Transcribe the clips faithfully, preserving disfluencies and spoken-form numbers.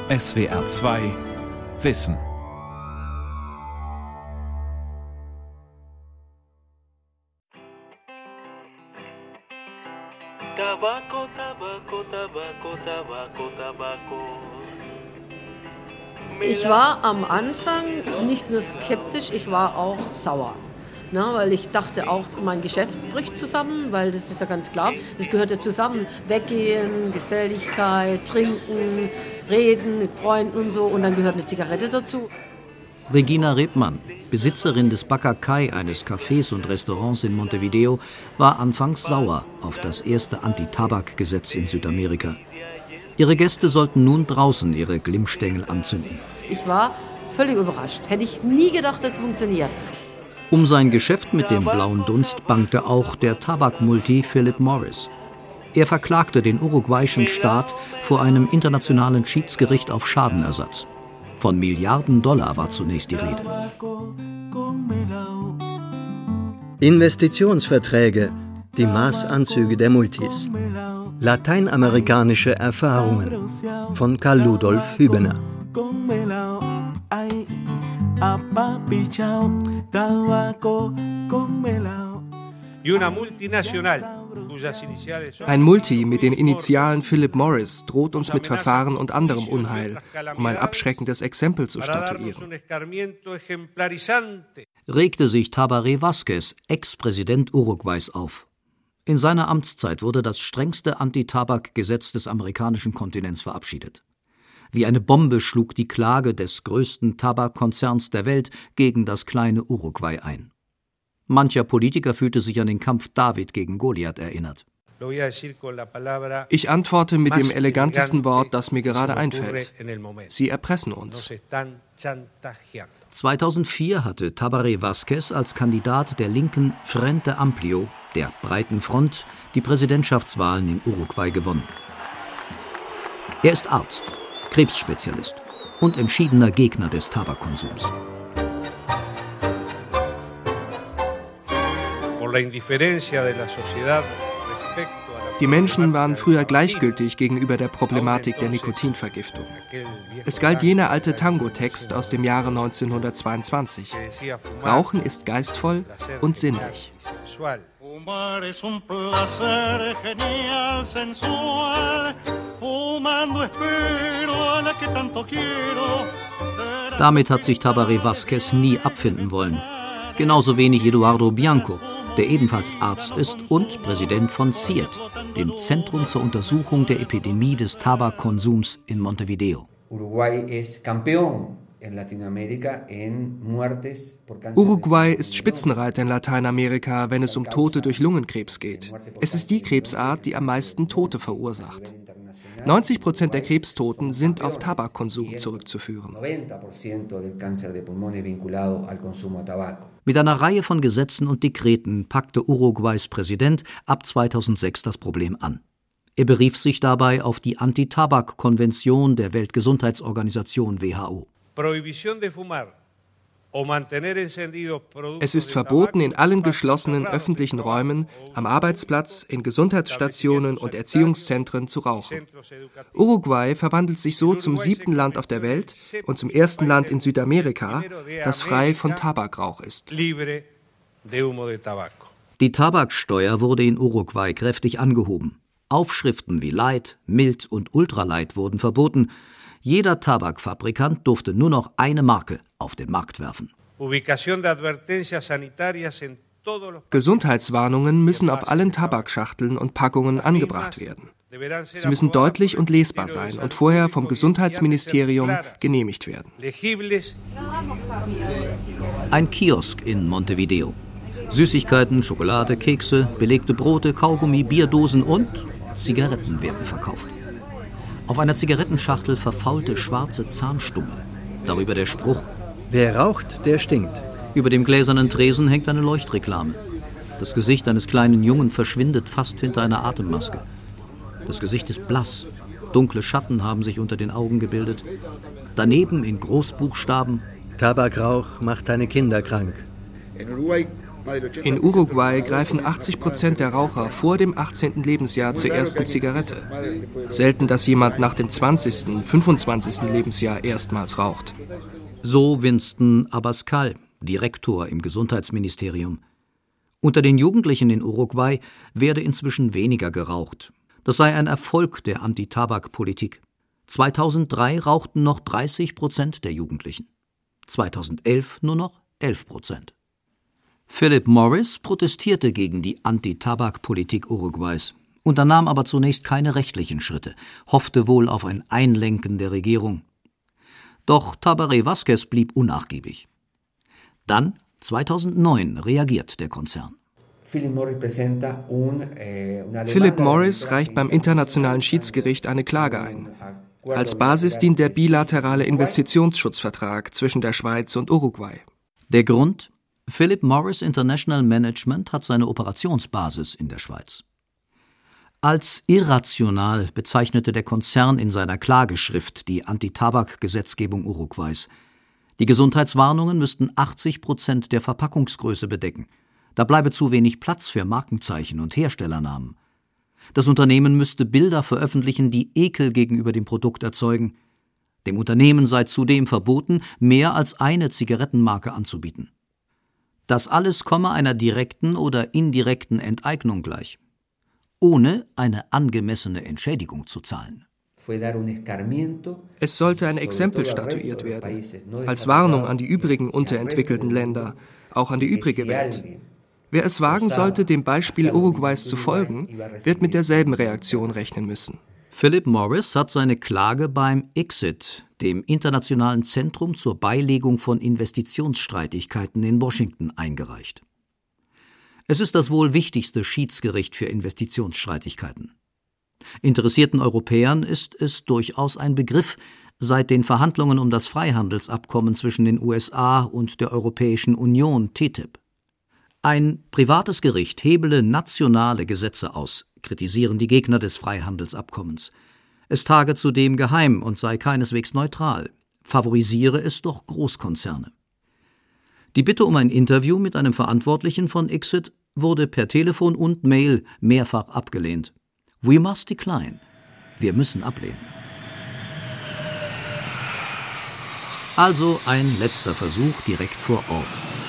S W R zwei Wissen. Tabaco, Tabaco, Tabaco, Tabaco, Tabaco. Ich war am Anfang nicht nur skeptisch, ich war auch sauer. Na, weil ich dachte auch, mein Geschäft bricht zusammen, weil das ist ja ganz klar, das gehört ja zusammen. Weggehen, Geselligkeit, trinken, reden mit Freunden und so, und dann gehört eine Zigarette dazu. Regina Rebmann, Besitzerin des Bacacay, eines Cafés und Restaurants in Montevideo, war anfangs sauer auf das erste Anti-Tabak-Gesetz in Südamerika. Ihre Gäste sollten nun draußen ihre Glimmstängel anzünden. Ich war völlig überrascht. Hätte ich nie gedacht, dass es funktioniert. Um sein Geschäft mit dem blauen Dunst bangte auch der Tabakmulti Philip Morris. Er verklagte den uruguayischen Staat vor einem internationalen Schiedsgericht auf Schadenersatz. Von Milliarden Dollar war zunächst die Rede. Investitionsverträge, die Maßanzüge der Multis. Lateinamerikanische Erfahrungen von Karl Ludolf Hübener. Ein Multi mit den Initialen Philip Morris droht uns mit Verfahren und anderem Unheil, um ein abschreckendes Exempel zu statuieren. Regte sich Tabaré Vázquez, Ex-Präsident Uruguays, auf. In seiner Amtszeit wurde das strengste Anti-Tabak-Gesetz des amerikanischen Kontinents verabschiedet. Wie eine Bombe schlug die Klage des größten Tabakkonzerns der Welt gegen das kleine Uruguay ein. Mancher Politiker fühlte sich an den Kampf David gegen Goliath erinnert. Ich antworte mit dem elegantesten Wort, das mir gerade einfällt. Sie erpressen uns. zweitausendvier hatte Tabaré Vázquez als Kandidat der linken Frente Amplio, der breiten Front, die Präsidentschaftswahlen in Uruguay gewonnen. Er ist Arzt, Krebsspezialist und entschiedener Gegner des Tabakkonsums. Die Menschen waren früher gleichgültig gegenüber der Problematik der Nikotinvergiftung. Es galt jener alte Tango-Text aus dem Jahre neunzehnhundertzweiundzwanzig. Rauchen ist geistvoll und sinnlich. Damit hat sich Tabaré Vázquez nie abfinden wollen. Genauso wenig Eduardo Bianco, der ebenfalls Arzt ist und Präsident von C I E T, dem Zentrum zur Untersuchung der Epidemie des Tabakkonsums in Montevideo. Uruguay ist Spitzenreiter in Lateinamerika, wenn es um Tote durch Lungenkrebs geht. Es ist die Krebsart, die am meisten Tote verursacht. neunzig Prozent der Krebstoten sind auf Tabakkonsum zurückzuführen. Mit einer Reihe von Gesetzen und Dekreten packte Uruguays Präsident ab zweitausendsechs das Problem an. Er berief sich dabei auf die Anti-Tabak-Konvention der Weltgesundheitsorganisation W H O. Es ist verboten, in allen geschlossenen öffentlichen Räumen, am Arbeitsplatz, in Gesundheitsstationen und Erziehungszentren zu rauchen. Uruguay verwandelt sich so zum siebten Land auf der Welt und zum ersten Land in Südamerika, das frei von Tabakrauch ist. Die Tabaksteuer wurde in Uruguay kräftig angehoben. Aufschriften wie Light, Mild und Ultralight wurden verboten. Jeder Tabakfabrikant durfte nur noch eine Marke auf den Markt werfen. Gesundheitswarnungen müssen auf allen Tabakschachteln und Packungen angebracht werden. Sie müssen deutlich und lesbar sein und vorher vom Gesundheitsministerium genehmigt werden. Ein Kiosk in Montevideo. Süßigkeiten, Schokolade, Kekse, belegte Brote, Kaugummi, Bierdosen und Zigaretten werden verkauft. Auf einer Zigarettenschachtel verfaulte schwarze Zahnstummel. Darüber der Spruch: Wer raucht, der stinkt. Über dem gläsernen Tresen hängt eine Leuchtreklame. Das Gesicht eines kleinen Jungen verschwindet fast hinter einer Atemmaske. Das Gesicht ist blass. Dunkle Schatten haben sich unter den Augen gebildet. Daneben in Großbuchstaben: Tabakrauch macht deine Kinder krank. In Uruguay greifen achtzig Prozent der Raucher vor dem achtzehnten Lebensjahr zur ersten Zigarette. Selten, dass jemand nach dem zwanzigsten, fünfundzwanzigsten Lebensjahr erstmals raucht. So Winston Abascal, Direktor im Gesundheitsministerium. Unter den Jugendlichen in Uruguay werde inzwischen weniger geraucht. Das sei ein Erfolg der Antitabakpolitik. zweitausenddrei rauchten noch dreißig Prozent der Jugendlichen. zweitausendelf nur noch elf Prozent. Philip Morris protestierte gegen die Antitabakpolitik Uruguays, unternahm aber zunächst keine rechtlichen Schritte, hoffte wohl auf ein Einlenken der Regierung. Doch Tabaré Vázquez blieb unnachgiebig. Dann, zweitausendneun, reagiert der Konzern. Philip Morris reicht beim Internationalen Schiedsgericht eine Klage ein. Als Basis dient der bilaterale Investitionsschutzvertrag zwischen der Schweiz und Uruguay. Der Grund? Philip Morris International Management hat seine Operationsbasis in der Schweiz. Als irrational bezeichnete der Konzern in seiner Klageschrift die Antitabak-Gesetzgebung Uruguays. Die Gesundheitswarnungen müssten achtzig Prozent der Verpackungsgröße bedecken. Da bleibe zu wenig Platz für Markenzeichen und Herstellernamen. Das Unternehmen müsste Bilder veröffentlichen, die Ekel gegenüber dem Produkt erzeugen. Dem Unternehmen sei zudem verboten, mehr als eine Zigarettenmarke anzubieten. Das alles komme einer direkten oder indirekten Enteignung gleich, ohne eine angemessene Entschädigung zu zahlen. Es sollte ein Exempel statuiert werden, als Warnung an die übrigen unterentwickelten Länder, auch an die übrige Welt. Wer es wagen sollte, dem Beispiel Uruguays zu folgen, wird mit derselben Reaktion rechnen müssen. Philip Morris hat seine Klage beim I C S I D, dem Internationalen Zentrum zur Beilegung von Investitionsstreitigkeiten in Washington, eingereicht. Es ist das wohl wichtigste Schiedsgericht für Investitionsstreitigkeiten. Interessierten Europäern ist es durchaus ein Begriff seit den Verhandlungen um das Freihandelsabkommen zwischen den U S A und der Europäischen Union, T T I P. Ein privates Gericht hebele nationale Gesetze aus, kritisieren die Gegner des Freihandelsabkommens. Es tage zudem geheim und sei keineswegs neutral, favorisiere es doch Großkonzerne. Die Bitte um ein Interview mit einem Verantwortlichen von I C S I D wurde per Telefon und Mail mehrfach abgelehnt. We must decline. Wir müssen ablehnen. Also ein letzter Versuch direkt vor Ort.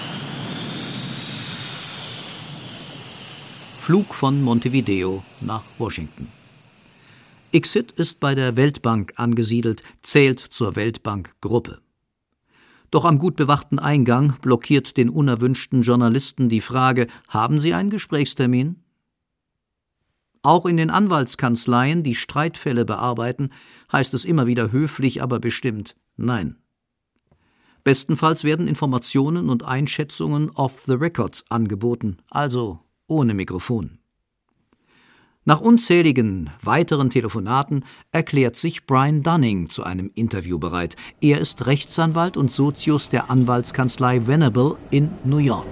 Flug von Montevideo nach Washington. I C S I D ist bei der Weltbank angesiedelt, zählt zur Weltbank-Gruppe. Doch am gut bewachten Eingang blockiert den unerwünschten Journalisten die Frage: Haben Sie einen Gesprächstermin? Auch in den Anwaltskanzleien, die Streitfälle bearbeiten, heißt es immer wieder höflich, aber bestimmt: Nein. Bestenfalls werden Informationen und Einschätzungen off the records angeboten, also ohne Mikrofon. Nach unzähligen weiteren Telefonaten erklärt sich Brian Dunning zu einem Interview bereit. Er ist Rechtsanwalt und Sozius der Anwaltskanzlei Venable in New York.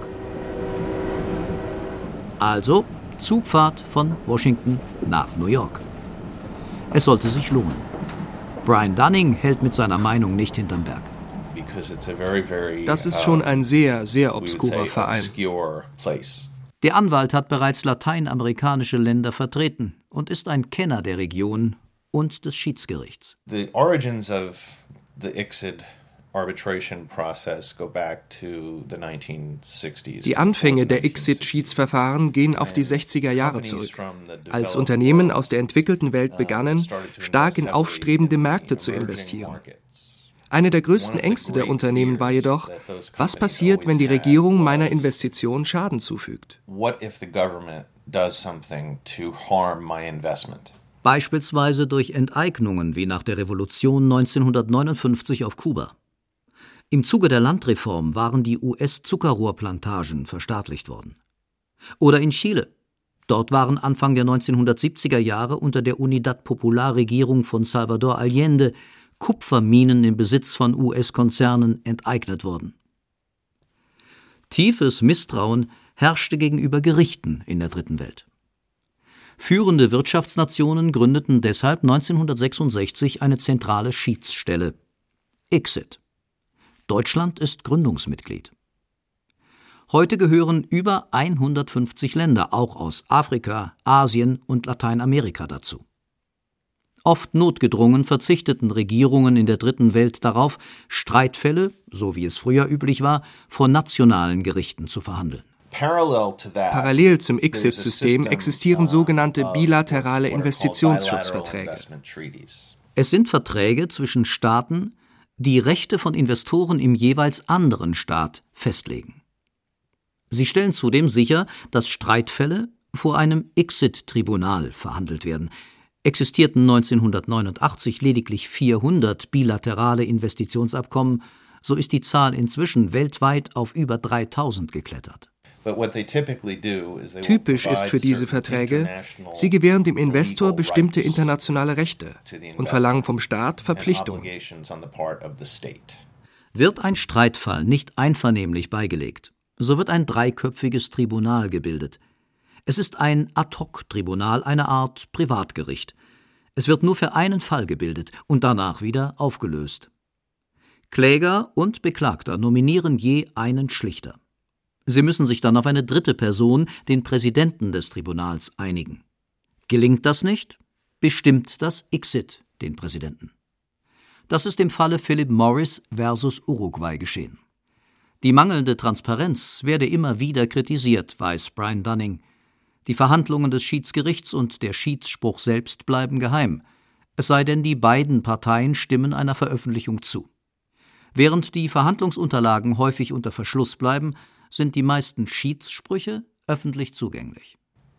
Also Zugfahrt von Washington nach New York. Es sollte sich lohnen. Brian Dunning hält mit seiner Meinung nicht hinterm Berg. Das ist schon ein sehr, sehr obskurer Verein. Der Anwalt hat bereits lateinamerikanische Länder vertreten und ist ein Kenner der Region und des Schiedsgerichts. The origins of the I C S I D arbitration process go back to the nineteen sixties. Die Anfänge der I C S I D-Schiedsverfahren gehen auf die sechziger Jahre zurück, als Unternehmen aus der entwickelten Welt begannen, stark in aufstrebende Märkte zu investieren. Eine der größten Ängste der Unternehmen war jedoch: Was passiert, wenn die Regierung meiner Investition Schaden zufügt? Beispielsweise durch Enteignungen wie nach der Revolution neunzehnhundertneunundfünfzig auf Kuba. Im Zuge der Landreform waren die U S-Zuckerrohrplantagen verstaatlicht worden. Oder in Chile. Dort waren Anfang der neunzehnhundertsiebziger Jahre unter der Unidad Popular-Regierung von Salvador Allende Kupferminen im Besitz von U S-Konzernen enteignet worden. Tiefes Misstrauen herrschte gegenüber Gerichten in der Dritten Welt. Führende Wirtschaftsnationen gründeten deshalb neunzehnhundertsechsundsechzig eine zentrale Schiedsstelle, I C S I D. Deutschland ist Gründungsmitglied. Heute gehören über hundertfünfzig Länder, auch aus Afrika, Asien und Lateinamerika dazu. Oft notgedrungen verzichteten Regierungen in der Dritten Welt darauf, Streitfälle, so wie es früher üblich war, vor nationalen Gerichten zu verhandeln. Parallel zum I C S I-System existieren sogenannte bilaterale Investitionsschutzverträge. Es sind Verträge zwischen Staaten, die Rechte von Investoren im jeweils anderen Staat festlegen. Sie stellen zudem sicher, dass Streitfälle vor einem I C S I-Tribunal verhandelt werden. Existierten neunzehnhundertneunundachtzig lediglich vierhundert bilaterale Investitionsabkommen, so ist die Zahl inzwischen weltweit auf über dreitausend geklettert. Typisch ist für diese Verträge, sie gewähren dem Investor bestimmte internationale Rechte und verlangen vom Staat Verpflichtungen. Wird ein Streitfall nicht einvernehmlich beigelegt, so wird ein dreiköpfiges Tribunal gebildet. Es ist ein Ad-hoc-Tribunal, eine Art Privatgericht. Es wird nur für einen Fall gebildet und danach wieder aufgelöst. Kläger und Beklagter nominieren je einen Schlichter. Sie müssen sich dann auf eine dritte Person, den Präsidenten des Tribunals, einigen. Gelingt das nicht, bestimmt das I C S I den Präsidenten. Das ist im Falle Philip Morris versus Uruguay geschehen. Die mangelnde Transparenz werde immer wieder kritisiert, weiß Brian Dunning. Die Verhandlungen des Schiedsgerichts und der Schiedsspruch selbst bleiben geheim, es sei denn, die beiden Parteien stimmen einer Veröffentlichung zu. Während die Verhandlungsunterlagen häufig unter Verschluss bleiben, sind die meisten Schiedssprüche öffentlich zugänglich.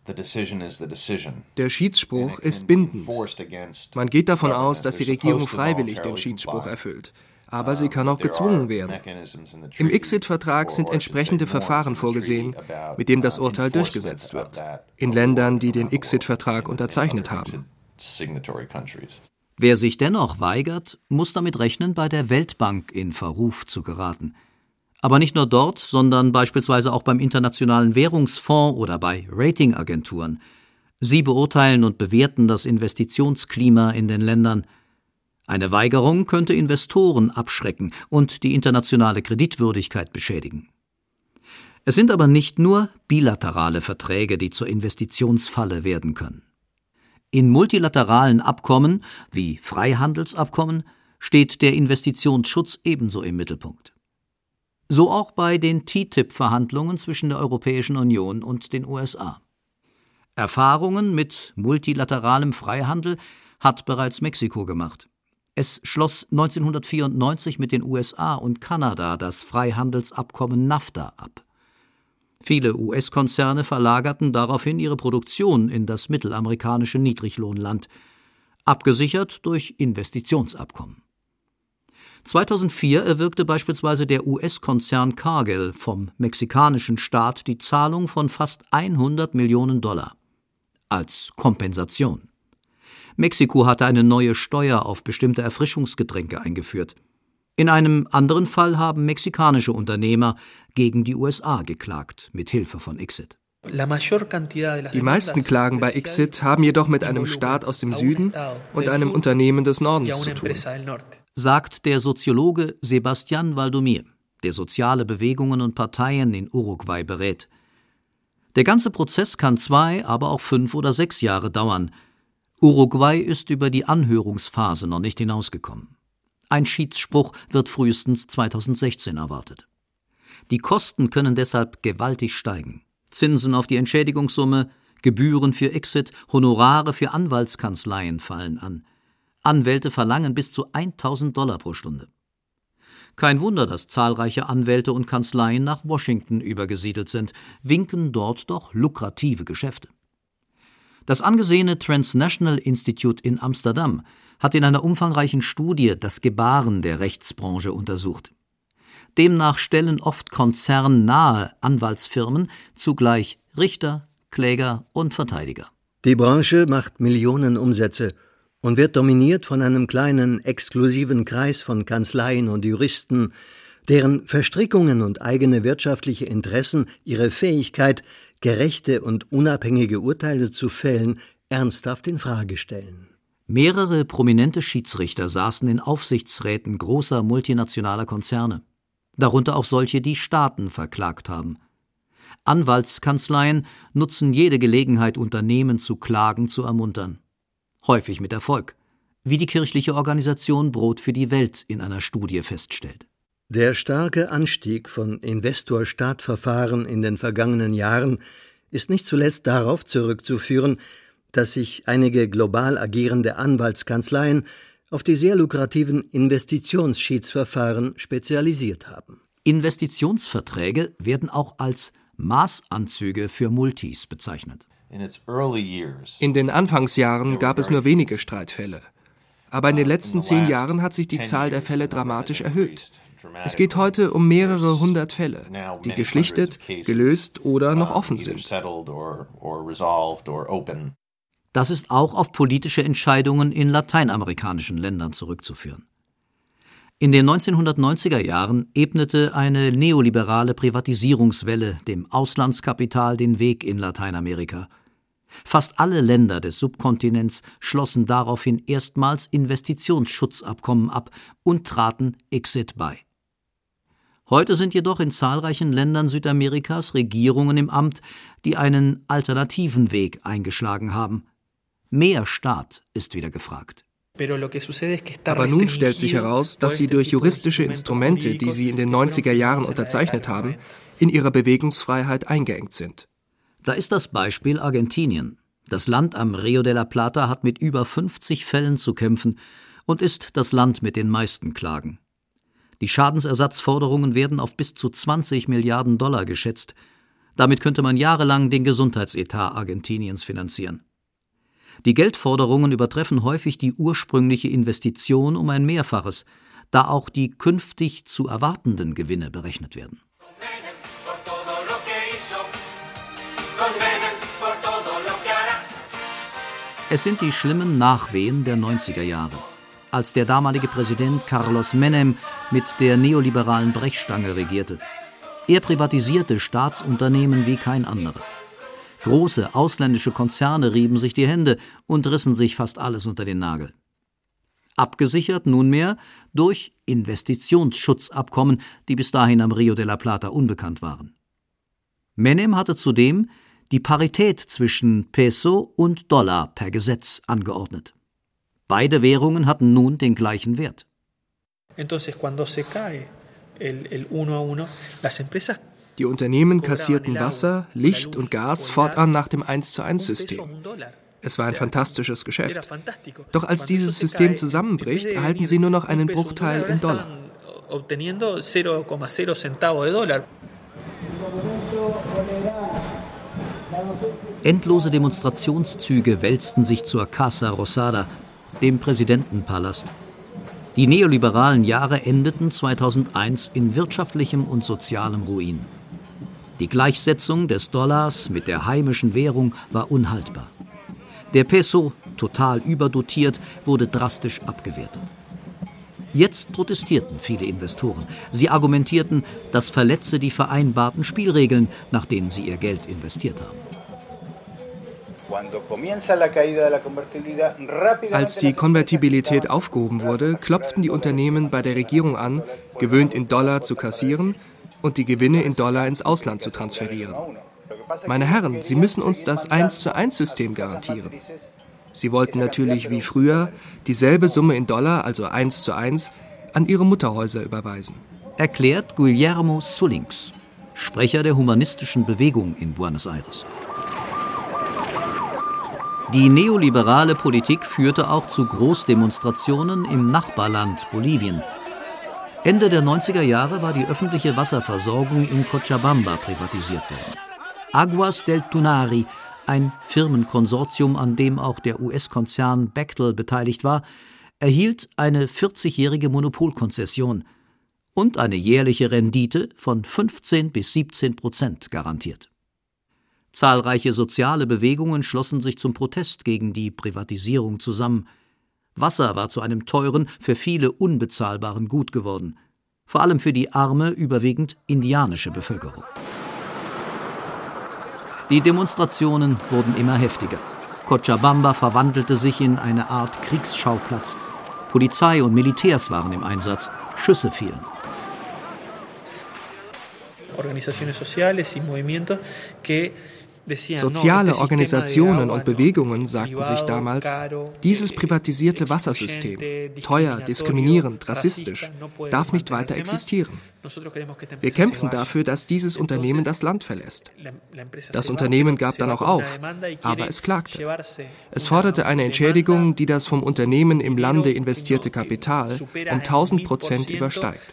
Der Schiedsspruch ist bindend. Man geht davon aus, dass die Regierung freiwillig den Schiedsspruch erfüllt. Aber sie kann auch gezwungen werden. Im I C S I-Vertrag sind entsprechende Verfahren vorgesehen, mit dem das Urteil durchgesetzt wird, in Ländern, die den I C S I-Vertrag unterzeichnet haben. Wer sich dennoch weigert, muss damit rechnen, bei der Weltbank in Verruf zu geraten. Aber nicht nur dort, sondern beispielsweise auch beim Internationalen Währungsfonds oder bei Ratingagenturen. Sie beurteilen und bewerten das Investitionsklima in den Ländern. Eine Weigerung könnte Investoren abschrecken und die internationale Kreditwürdigkeit beschädigen. Es sind aber nicht nur bilaterale Verträge, die zur Investitionsfalle werden können. In multilateralen Abkommen wie Freihandelsabkommen steht der Investitionsschutz ebenso im Mittelpunkt. So auch bei den T T I P-Verhandlungen zwischen der Europäischen Union und den U S A. Erfahrungen mit multilateralem Freihandel hat bereits Mexiko gemacht. Es schloss neunzehnhundertvierundneunzig mit den U S A und Kanada das Freihandelsabkommen NAFTA ab. Viele U S-Konzerne verlagerten daraufhin ihre Produktion in das mittelamerikanische Niedriglohnland, abgesichert durch Investitionsabkommen. zweitausendvier erwirkte beispielsweise der U S-Konzern Cargill vom mexikanischen Staat die Zahlung von fast hundert Millionen Dollar als Kompensation. Mexiko hatte eine neue Steuer auf bestimmte Erfrischungsgetränke eingeführt. In einem anderen Fall haben mexikanische Unternehmer gegen die U S A geklagt, mit Hilfe von I C S I. Die meisten Klagen bei I C S I haben jedoch mit einem Staat aus dem Süden und einem Unternehmen des Nordens zu tun, sagt der Soziologe Sebastián Valdomir, der soziale Bewegungen und Parteien in Uruguay berät. Der ganze Prozess kann zwei, aber auch fünf oder sechs Jahre dauern. Uruguay ist über die Anhörungsphase noch nicht hinausgekommen. Ein Schiedsspruch wird frühestens zweitausendsechzehn erwartet. Die Kosten können deshalb gewaltig steigen. Zinsen auf die Entschädigungssumme, Gebühren für I C S I, Honorare für Anwaltskanzleien fallen an. Anwälte verlangen bis zu tausend Dollar pro Stunde. Kein Wunder, dass zahlreiche Anwälte und Kanzleien nach Washington übergesiedelt sind, winken dort doch lukrative Geschäfte. Das angesehene Transnational Institute in Amsterdam hat in einer umfangreichen Studie das Gebaren der Rechtsbranche untersucht. Demnach stellen oft konzernnahe Anwaltsfirmen zugleich Richter, Kläger und Verteidiger. Die Branche macht Millionen Umsätze und wird dominiert von einem kleinen, exklusiven Kreis von Kanzleien und Juristen, deren Verstrickungen und eigene wirtschaftliche Interessen ihre Fähigkeit, gerechte und unabhängige Urteile zu fällen, ernsthaft in Frage stellen. Mehrere prominente Schiedsrichter saßen in Aufsichtsräten großer multinationaler Konzerne, darunter auch solche, die Staaten verklagt haben. Anwaltskanzleien nutzen jede Gelegenheit, Unternehmen zu Klagen zu ermuntern. Häufig mit Erfolg, wie die kirchliche Organisation Brot für die Welt in einer Studie feststellt. Der starke Anstieg von Investor-Staat-Verfahren in den vergangenen Jahren ist nicht zuletzt darauf zurückzuführen, dass sich einige global agierende Anwaltskanzleien auf die sehr lukrativen Investitionsschiedsverfahren spezialisiert haben. Investitionsverträge werden auch als Maßanzüge für Multis bezeichnet. In den Anfangsjahren gab es nur wenige Streitfälle. Aber in den letzten zehn Jahren hat sich die Zahl der Fälle dramatisch erhöht. Es geht heute um mehrere hundert Fälle, die geschlichtet, gelöst oder noch offen sind. Das ist auch auf politische Entscheidungen in lateinamerikanischen Ländern zurückzuführen. In den neunzehnhundertneunziger Jahren ebnete eine neoliberale Privatisierungswelle dem Auslandskapital den Weg in Lateinamerika. Fast alle Länder des Subkontinents schlossen daraufhin erstmals Investitionsschutzabkommen ab und traten I C S I D bei. Heute sind jedoch in zahlreichen Ländern Südamerikas Regierungen im Amt, die einen alternativen Weg eingeschlagen haben. Mehr Staat ist wieder gefragt. Aber nun stellt sich heraus, dass sie durch juristische Instrumente, die sie in den neunziger Jahren unterzeichnet haben, in ihrer Bewegungsfreiheit eingeengt sind. Da ist das Beispiel Argentinien. Das Land am Rio de la Plata hat mit über fünfzig Fällen zu kämpfen und ist das Land mit den meisten Klagen. Die Schadensersatzforderungen werden auf bis zu zwanzig Milliarden Dollar geschätzt. Damit könnte man jahrelang den Gesundheitsetat Argentiniens finanzieren. Die Geldforderungen übertreffen häufig die ursprüngliche Investition um ein Mehrfaches, da auch die künftig zu erwartenden Gewinne berechnet werden. Es sind die schlimmen Nachwehen der neunziger Jahre, als der damalige Präsident Carlos Menem mit der neoliberalen Brechstange regierte. Er privatisierte Staatsunternehmen wie kein anderer. Große ausländische Konzerne rieben sich die Hände und rissen sich fast alles unter den Nagel. Abgesichert nunmehr durch Investitionsschutzabkommen, die bis dahin am Rio de la Plata unbekannt waren. Menem hatte zudem die Parität zwischen Peso und Dollar per Gesetz angeordnet. Beide Währungen hatten nun den gleichen Wert. Die Unternehmen kassierten Wasser, Licht und Gas fortan nach dem eins zu eins System. Es war ein fantastisches Geschäft. Doch als dieses System zusammenbricht, erhalten sie nur noch einen Bruchteil in Dollar. Endlose Demonstrationszüge wälzten sich zur Casa Rosada, dem Präsidentenpalast. Die neoliberalen Jahre endeten zweitausendeins in wirtschaftlichem und sozialem Ruin. Die Gleichsetzung des Dollars mit der heimischen Währung war unhaltbar. Der Peso, total überdotiert, wurde drastisch abgewertet. Jetzt protestierten viele Investoren. Sie argumentierten, das verletze die vereinbarten Spielregeln, nach denen sie ihr Geld investiert haben. Als die Konvertibilität aufgehoben wurde, klopften die Unternehmen bei der Regierung an, gewöhnt in Dollar zu kassieren und die Gewinne in Dollar ins Ausland zu transferieren. Meine Herren, Sie müssen uns das eins zu eins System garantieren. Sie wollten natürlich wie früher dieselbe Summe in Dollar, also eins zu eins, an ihre Mutterhäuser überweisen. Erklärt Guillermo Sullings, Sprecher der humanistischen Bewegung in Buenos Aires. Die neoliberale Politik führte auch zu Großdemonstrationen im Nachbarland Bolivien. Ende der neunziger Jahre war die öffentliche Wasserversorgung in Cochabamba privatisiert worden. Aguas del Tunari, ein Firmenkonsortium, an dem auch der U S-Konzern Bechtel beteiligt war, erhielt eine vierzigjährige Monopolkonzession und eine jährliche Rendite von fünfzehn bis siebzehn Prozent garantiert. Zahlreiche soziale Bewegungen schlossen sich zum Protest gegen die Privatisierung zusammen. Wasser war zu einem teuren, für viele unbezahlbaren Gut geworden, vor allem für die arme, überwiegend indianische Bevölkerung. Die Demonstrationen wurden immer heftiger. Cochabamba verwandelte sich in eine Art Kriegsschauplatz. Polizei und Militärs waren im Einsatz, Schüsse fielen. Soziale Organisationen und Bewegungen sagten sich damals, dieses privatisierte Wassersystem, teuer, diskriminierend, rassistisch, darf nicht weiter existieren. Wir kämpfen dafür, dass dieses Unternehmen das Land verlässt. Das Unternehmen gab dann auch auf, aber es klagte. Es forderte eine Entschädigung, die das vom Unternehmen im Lande investierte Kapital um tausend Prozent übersteigt.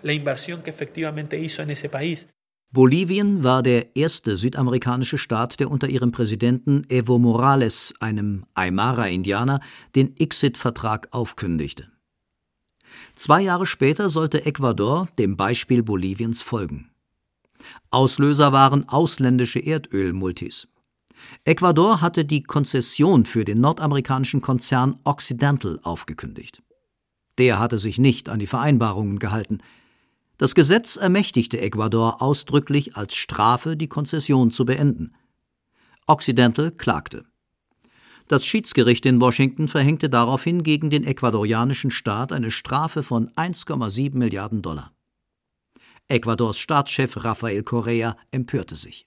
Bolivien war der erste südamerikanische Staat, der unter ihrem Präsidenten Evo Morales, einem Aymara-Indianer, den I C S I-Vertrag aufkündigte. Zwei Jahre später sollte Ecuador dem Beispiel Boliviens folgen. Auslöser waren ausländische Erdölmultis. Ecuador hatte die Konzession für den nordamerikanischen Konzern Occidental aufgekündigt. Der hatte sich nicht an die Vereinbarungen gehalten. Das Gesetz ermächtigte Ecuador ausdrücklich als Strafe, die Konzession zu beenden. Occidental klagte. Das Schiedsgericht in Washington verhängte daraufhin gegen den ecuadorianischen Staat eine Strafe von eins Komma sieben Milliarden Dollar. Ecuadors Staatschef Rafael Correa empörte sich.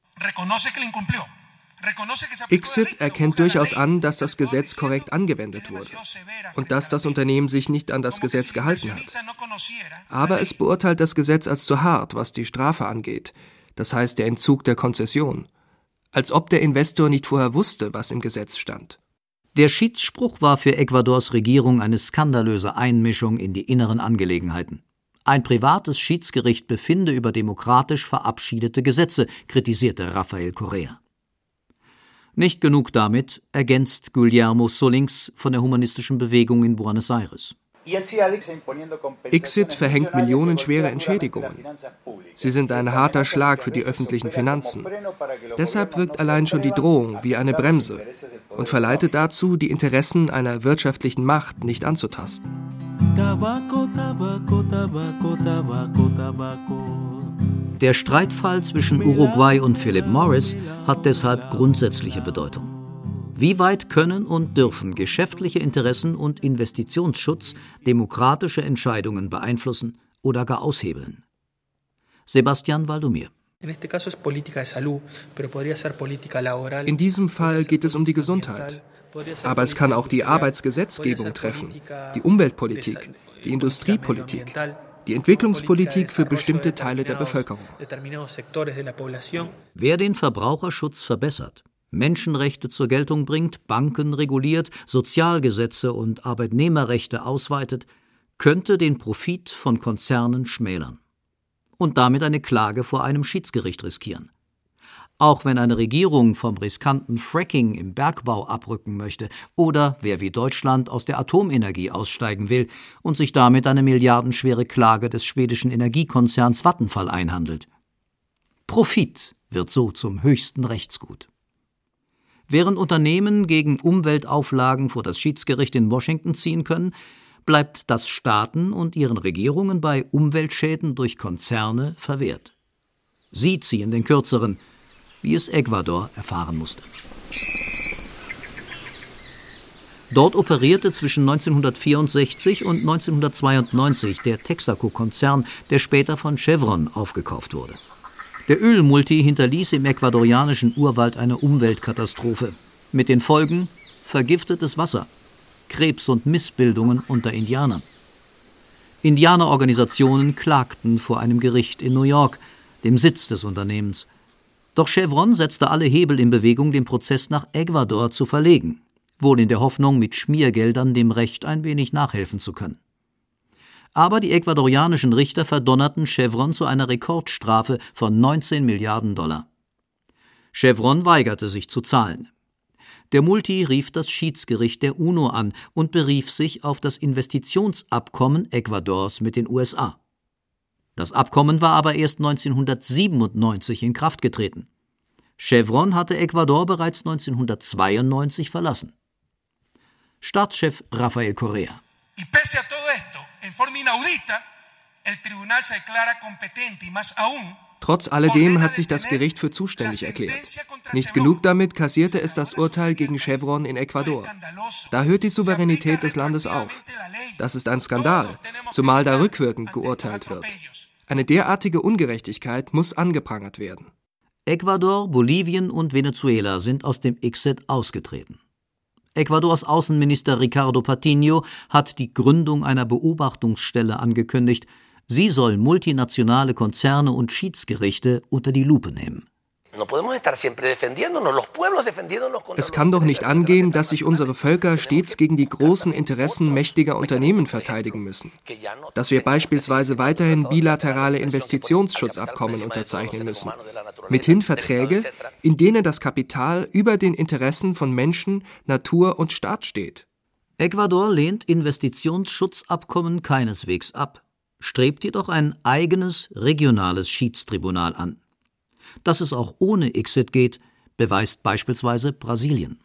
I C S I erkennt durchaus an, dass das Gesetz korrekt angewendet wurde und dass das Unternehmen sich nicht an das Gesetz gehalten hat. Aber es beurteilt das Gesetz als zu hart, was die Strafe angeht, das heißt der Entzug der Konzession. Als ob der Investor nicht vorher wusste, was im Gesetz stand. Der Schiedsspruch war für Ecuadors Regierung eine skandalöse Einmischung in die inneren Angelegenheiten. Ein privates Schiedsgericht befinde über demokratisch verabschiedete Gesetze, kritisierte Rafael Correa. Nicht genug damit, ergänzt Guillermo Solings von der humanistischen Bewegung in Buenos Aires. I C S I verhängt millionenschwere Entschädigungen. Sie sind ein harter Schlag für die öffentlichen Finanzen. Deshalb wirkt allein schon die Drohung wie eine Bremse und verleitet dazu, die Interessen einer wirtschaftlichen Macht nicht anzutasten. Tabaco, Tabaco, Tabaco, Tabaco, Tabaco. Der Streitfall zwischen Uruguay und Philip Morris hat deshalb grundsätzliche Bedeutung. Wie weit können und dürfen geschäftliche Interessen und Investitionsschutz demokratische Entscheidungen beeinflussen oder gar aushebeln? Sebastian Valdomir. In diesem Fall geht es um die Gesundheit. Aber es kann auch die Arbeitsgesetzgebung treffen, die Umweltpolitik, die Industriepolitik, die Entwicklungspolitik für bestimmte Teile der Bevölkerung. Wer den Verbraucherschutz verbessert, Menschenrechte zur Geltung bringt, Banken reguliert, Sozialgesetze und Arbeitnehmerrechte ausweitet, könnte den Profit von Konzernen schmälern und damit eine Klage vor einem Schiedsgericht riskieren. Auch wenn eine Regierung vom riskanten Fracking im Bergbau abrücken möchte oder wer wie Deutschland aus der Atomenergie aussteigen will und sich damit eine milliardenschwere Klage des schwedischen Energiekonzerns Vattenfall einhandelt. Profit wird so zum höchsten Rechtsgut. Während Unternehmen gegen Umweltauflagen vor das Schiedsgericht in Washington ziehen können, bleibt das Staaten und ihren Regierungen bei Umweltschäden durch Konzerne verwehrt. Sie ziehen den Kürzeren, wie es Ecuador erfahren musste. Dort operierte zwischen neunzehnhundertvierundsechzig und neunzehnhundertzweiundneunzig der Texaco-Konzern, der später von Chevron aufgekauft wurde. Der Ölmulti hinterließ im ecuadorianischen Urwald eine Umweltkatastrophe. Mit den Folgen vergiftetes Wasser, Krebs und Missbildungen unter Indianern. Indianerorganisationen klagten vor einem Gericht in New York, dem Sitz des Unternehmens. Doch Chevron setzte alle Hebel in Bewegung, den Prozess nach Ecuador zu verlegen, wohl in der Hoffnung, mit Schmiergeldern dem Recht ein wenig nachhelfen zu können. Aber die ecuadorianischen Richter verdonnerten Chevron zu einer Rekordstrafe von neunzehn Milliarden Dollar. Chevron weigerte sich zu zahlen. Der Multi rief das Schiedsgericht der UNO an und berief sich auf das Investitionsabkommen Ecuadors mit den U S A. Das Abkommen war aber erst neunzehnhundertsiebenundneunzig in Kraft getreten. Chevron hatte Ecuador bereits neunzehnhundertzweiundneunzig verlassen. Staatschef Rafael Correa. Trotz alledem hat sich das Gericht für zuständig erklärt. Nicht genug damit kassierte es das Urteil gegen Chevron in Ecuador. Da hört die Souveränität des Landes auf. Das ist ein Skandal, zumal da rückwirkend geurteilt wird. Eine derartige Ungerechtigkeit muss angeprangert werden. Ecuador, Bolivien und Venezuela sind aus dem I C S E D ausgetreten. Ecuadors Außenminister Ricardo Patiño hat die Gründung einer Beobachtungsstelle angekündigt. Sie soll multinationale Konzerne und Schiedsgerichte unter die Lupe nehmen. Es kann doch nicht angehen, dass sich unsere Völker stets gegen die großen Interessen mächtiger Unternehmen verteidigen müssen. Dass wir beispielsweise weiterhin bilaterale Investitionsschutzabkommen unterzeichnen müssen. Mithin Verträge, in denen das Kapital über den Interessen von Menschen, Natur und Staat steht. Ecuador lehnt Investitionsschutzabkommen keineswegs ab, strebt jedoch ein eigenes regionales Schiedstribunal an. Dass es auch ohne I C S E D geht, beweist beispielsweise Brasilien.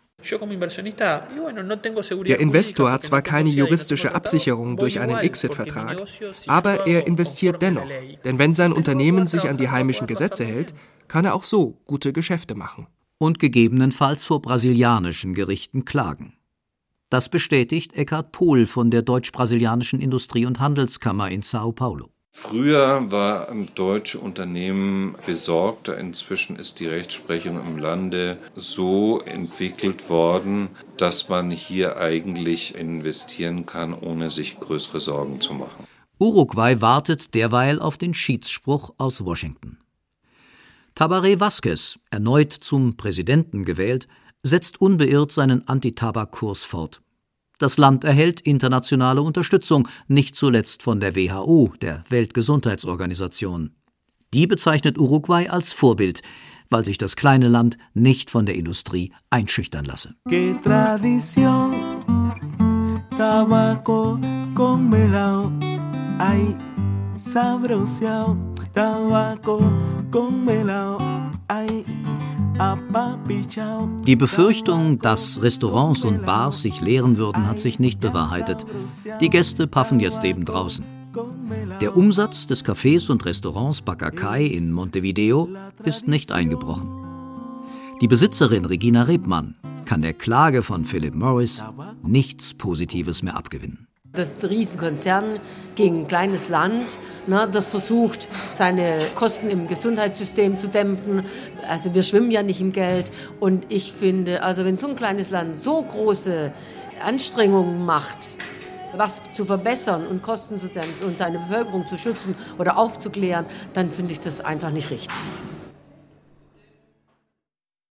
Der Investor hat zwar keine juristische Absicherung durch einen I C S E D-Vertrag, aber er investiert dennoch. Denn wenn sein Unternehmen sich an die heimischen Gesetze hält, kann er auch so gute Geschäfte machen. Und gegebenenfalls vor brasilianischen Gerichten klagen. Das bestätigt Eckhard Pohl von der Deutsch-Brasilianischen Industrie- und Handelskammer in Sao Paulo. Früher waren deutsche Unternehmen besorgter, inzwischen ist die Rechtsprechung im Lande so entwickelt worden, dass man hier eigentlich investieren kann, ohne sich größere Sorgen zu machen. Uruguay wartet derweil auf den Schiedsspruch aus Washington. Tabaré Vázquez, erneut zum Präsidenten gewählt, setzt unbeirrt seinen Antitabak-Kurs fort. Das Land erhält internationale Unterstützung, nicht zuletzt von der W H O, der Weltgesundheitsorganisation. Die bezeichnet Uruguay als Vorbild, weil sich das kleine Land nicht von der Industrie einschüchtern lasse. Que tradición, tabaco con melao, ay, sabroso, tabaco con melao, ay. Die Befürchtung, dass Restaurants und Bars sich leeren würden, hat sich nicht bewahrheitet. Die Gäste paffen jetzt eben draußen. Der Umsatz des Cafés und Restaurants Bacacay in Montevideo ist nicht eingebrochen. Die Besitzerin Regina Rebmann kann der Klage von Philip Morris nichts Positives mehr abgewinnen. Das ist ein Riesenkonzern gegen ein kleines Land, ne, das versucht, seine Kosten im Gesundheitssystem zu dämpfen. Also wir schwimmen ja nicht im Geld. Und ich finde, also wenn so ein kleines Land so große Anstrengungen macht, was zu verbessern und Kosten zu dämpfen und seine Bevölkerung zu schützen oder aufzuklären, dann finde ich das einfach nicht richtig.